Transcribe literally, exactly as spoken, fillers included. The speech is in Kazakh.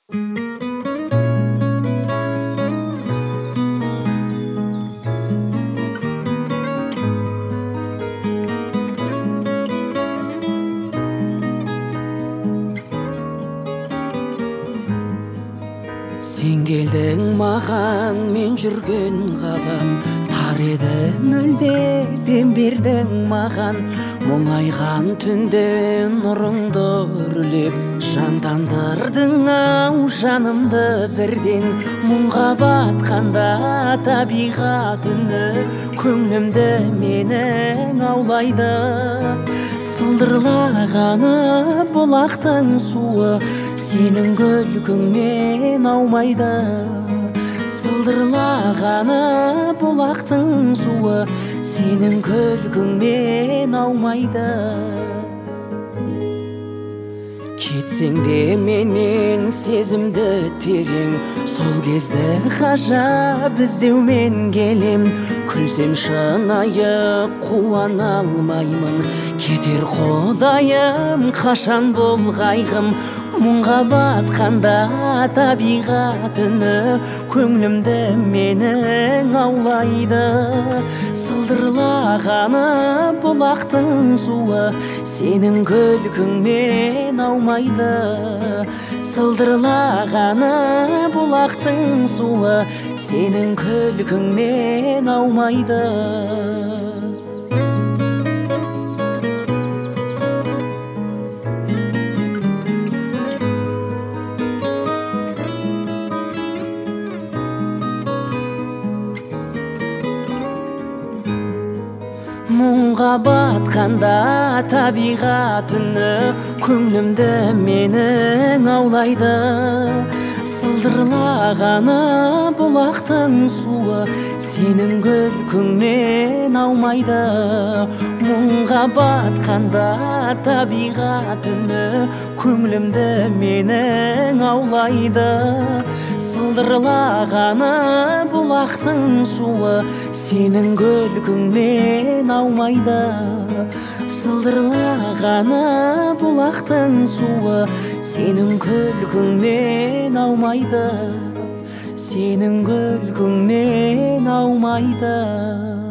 Сен келдің маған, мен жүрген ғалам, тар еді мүлде, дем бердің маған. Мұңайған түнде нұрыңды үрлеп, жандандырдың ау жанымды бірден. Мұңға батқанда табиғат үні, көңілімді менің аулайды. Сылдырлағаны бұлақтың суы, сенің күлкіңнен аумайды. Сылдырлағаны бұлақтың суы, сенің күлкіңнен аумайды. Кетсең де менен сезімді терең, сол кезді ғажап іздеумен келем. Күлсем шынайы қуана алмаймын, кетер құдайым қашан бол қайғым. Мұңға батқанда табиғат үні, көңілімді менің аулайды. Сылдырлағаны бұлақтың суы, сенің күлкіңнен аумайды. Сылдырлағаны бұлақтың суы, сенің күлкіңнен аумайды. Мұңға батқанда табиғат үні, көңілімді менің аулайды. Сылдырлағаны бұлақтың суы, сенің күлкіңнен аумайды. Мұңға батқанда табиғат үні, көңілімді менің аулайды. Сылдырлағаны бұлақтың суы, сенің күлкіңнен аумайды. Сылдырлағаны бұлақтың суы, сенің күлкіңнен аумайды. Сенің күлкіңнен аумайды.